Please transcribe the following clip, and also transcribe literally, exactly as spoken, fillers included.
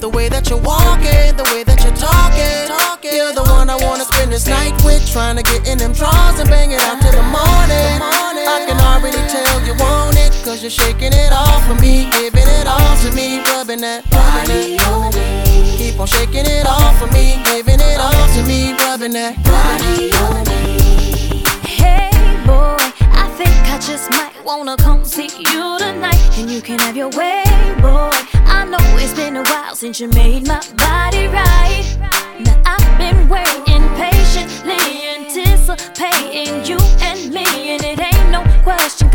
the way that you're walking, the way that you're talking. You're the one I wanna spend this night with, trying to get in them drawers and bang it out till the morning. I can already tell you want it, cause you're shaking it off for me, giving it all to me, rubbing that body on me. Keep on shaking it off for me, giving it all to me, rubbing that body on me. Hey boy, I think I just might wanna come see you tonight, and you can have your way, boy. I know it's been a while since you made my body right. Now I've been waiting patiently, anticipating you and me, and